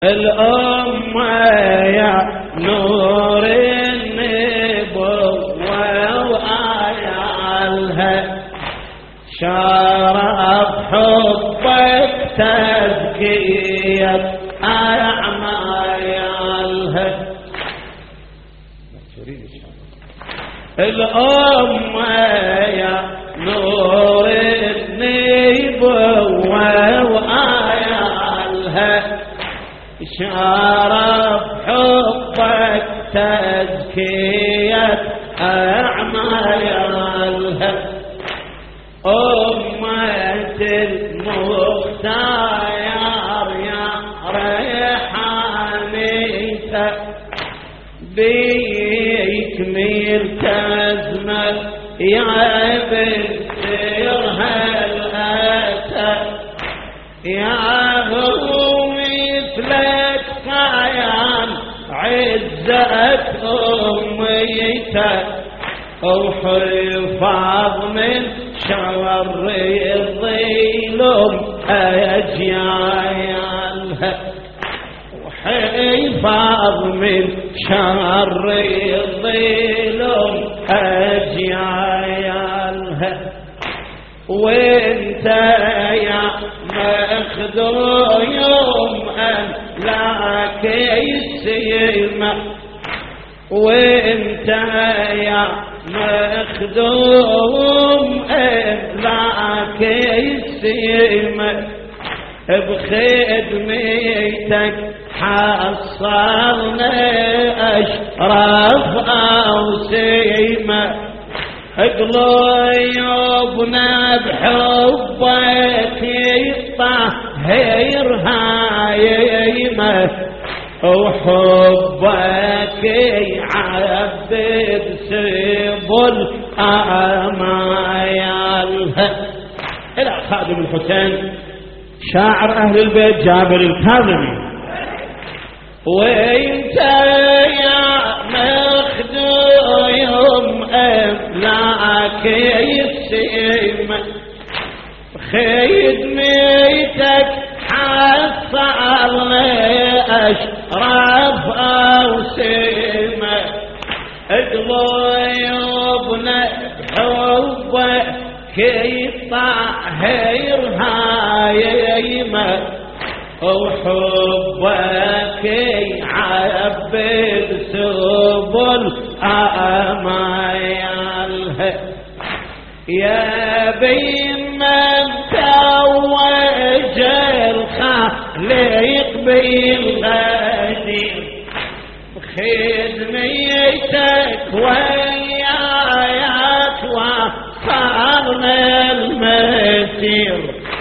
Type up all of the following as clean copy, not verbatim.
الأمة يا نور النبوة وآيالها شرف حبك تزكية أعمالها. الأمة يا نور النبوة وآيالها شرف حبك تزكية أعمالها. أمة المختار يا ريحانيته بيك ملتزمة يا بنتها الأسى يا هو مثلك صيان عزة أميته وحفاظ من شر الظلم أجيالها وحفاظ من شر الظلم أجيالها. وانت يا مخدوم أن لك السيمة وانت يا مخدوم أن لك السيمة بخدمتك حصلنا أشرف أوسيمة قلوبنا بحبك يطهر هايمة وحبك يعبد سبل آمالها. إلى خادم الحسين شاعر أهل البيت جابر الكاظمي. وانت يا مخدوم أملاك السيمة خدمتك حصلنا أشرف أوسيمة قلوبنا حبك يطهر هايمة وحبك يعبد سبل آمالها. يا بمن توج الخالق بالغدير خدمتك وياك وصارنا المسير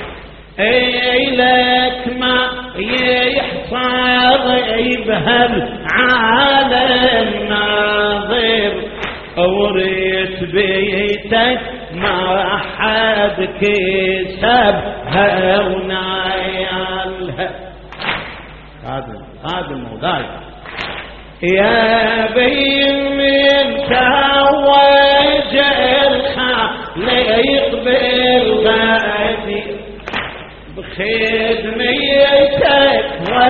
إليك ما يحصى بهالعالم ناظر وريت بيتك ما حد كسبها ونايلها. هذا مولاي يا بين توج الخالق بالغدير بخدمتك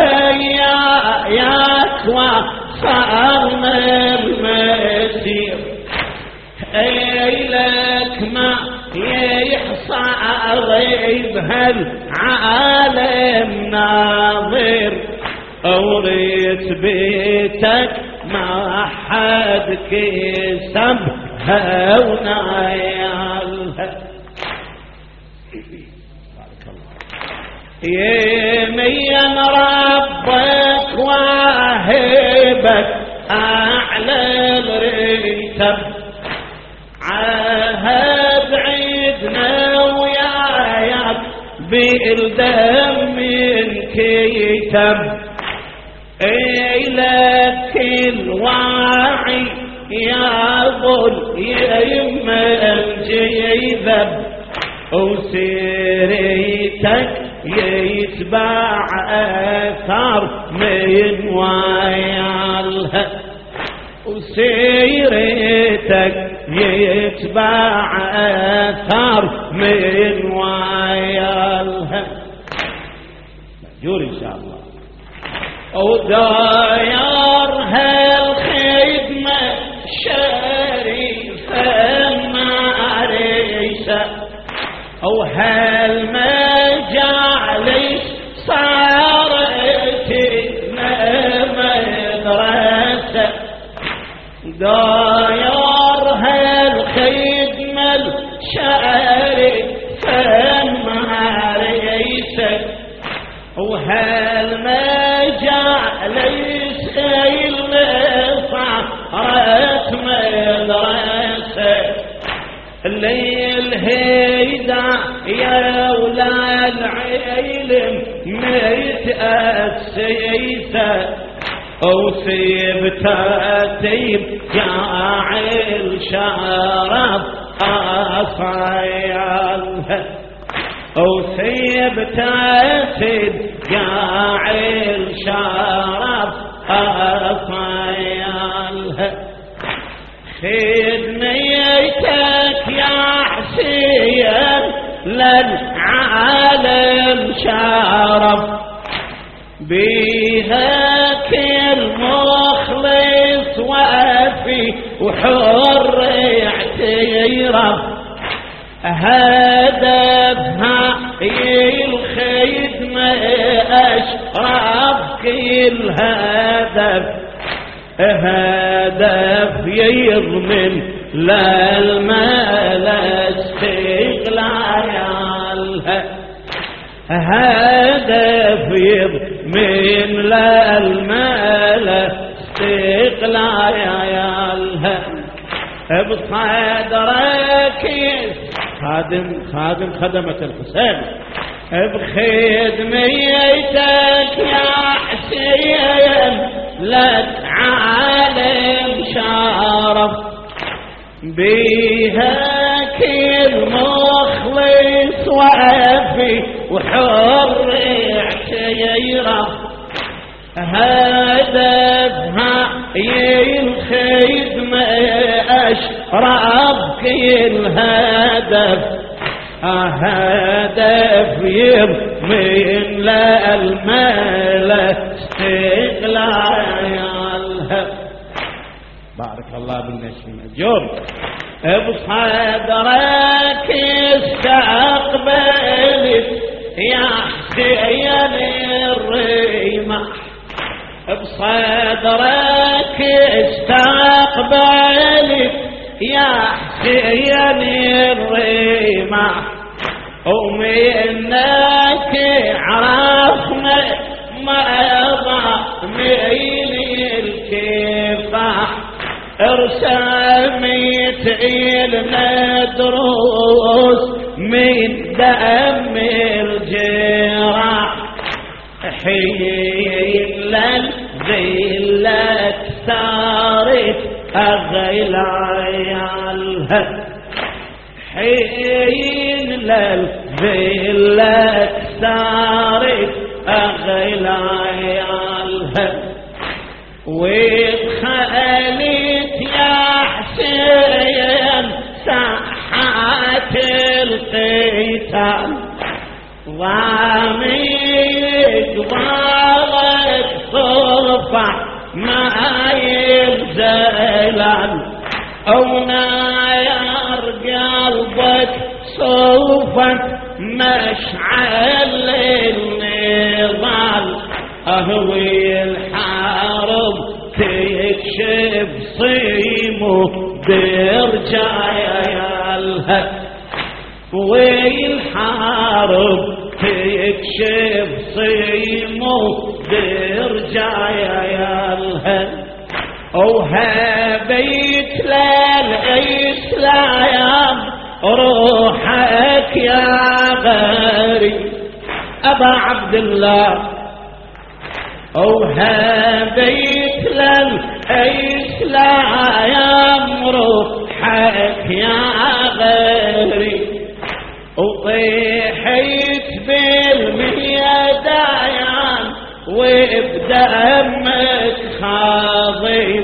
وياك وصارنا المسير إليك ما يحصى بهالعالم ناظر أوريت بيتك ما حد كسبها ونايلها. يمين ربك واهبك أعلى الرتب عهد عيدنا وياك بالدم من كتب إلك الواعي يا ظل يمن جيذب وسيرتك يتبع أثار من ويالها وسيرتك يتبع أثار من ويالها. مأجور إن شاء الله. وداير هالخدمة شريفة معريسة وهالمجالس صارت مدرسة داير هالخدمة الشريفة معريسة وهالمجالس صارت مدرسة الليل هيدا يا ولاد العلم متأسسة وثبتاتي جاعل شرف أصيالها وثبتاتي جاعل شرف أصيالها خدمتك يا حسين للعالم شرف بيها كل مخلص وافي وحر اعترف هدفها الخدمة أشرف كل هدف يضمن للمال استقلالها هدف يضمن للمال استقلالها بصدرك خدمة الحسين بخدمتك يا حسين لك عالم شرف بيها كل مخلص وافي وحر اعترف هدفها الخدمة أشرف كل هدف يضمن للمال استقلالها بارك الله بالنسيم الجور بصدرك استقبلت يا حسين الرمح بصدرك استقبلت يا حسين الرمح ومنك عرفنا مضامين الكفاح رسمت إلنا دروس من دم الجراح حين للذلة صارت أغيل عيالها حين للذلة صارت أغيل عيالها وادخلت يا حسين ساحات القتال ضاميك ضالك صفح ما ينزلن او ناير قلبك صوفا مشعل النضال اهوي الحارب تكشف صيمه برجايالها والحارب تكشف صيمه برجايالها وهبيت للإسلام روحك يا غريب أبا عبد الله وهبيت للإسلام روحك يا غريب وطيحت بالميدان وبدمك خاضب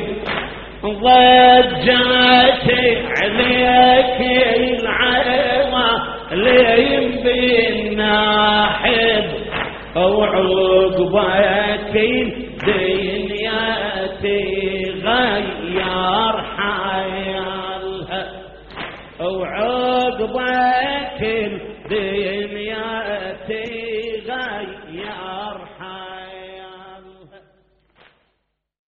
ضجت عليك العظى لين بالناحب وعقبك دنياتي غير حيالها وعقبك دنياتي غير حيالها